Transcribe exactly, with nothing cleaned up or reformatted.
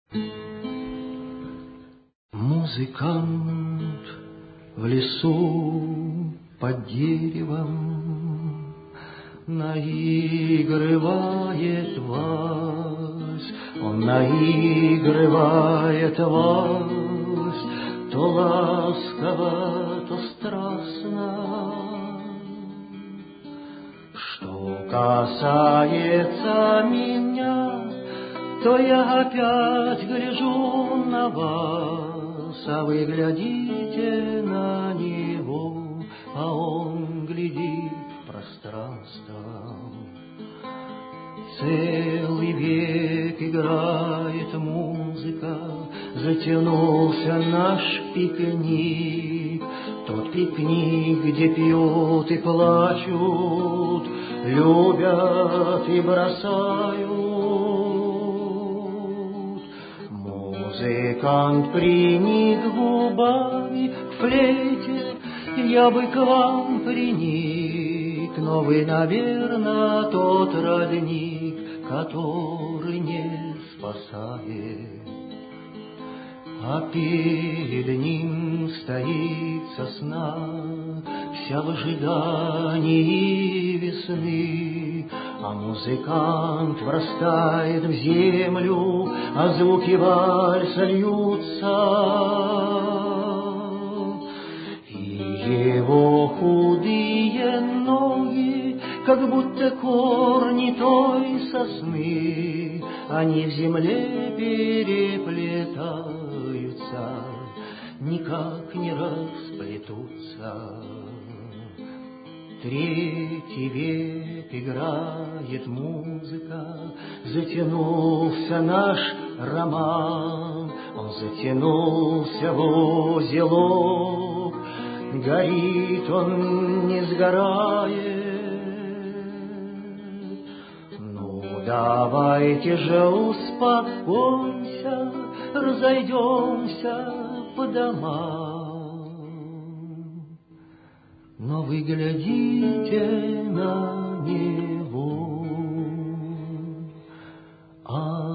Музыкант в лесу под деревом наигрывает вальс, он наигрывает вальс, то ласково, то страстно. Что касается меня, то я опять гляжу на вас, а вы глядите на него, а он глядит в пространство. Целый век играет музыка, затянулся наш пикник, тот пикник, где пьют и плачут, любят и бросают. Музыкант приник губами к флейте, я бы к вам приник, но вы, наверно, тот родник, который не спасает. А перед ним стоит сосна, вся в ожидании весны, а музыкант врастает в землю, а звуки вальса льются, и его худые ноги, как будто корни той сосны, они в земле переплетаются, никак не расплетутся. Третий век играет музыка, затянулся наш роман, он затянулся в узелок, горит он, не сгорает. Ну, давайте же успокойся, разойдемся по домам. Но вы глядите на него, а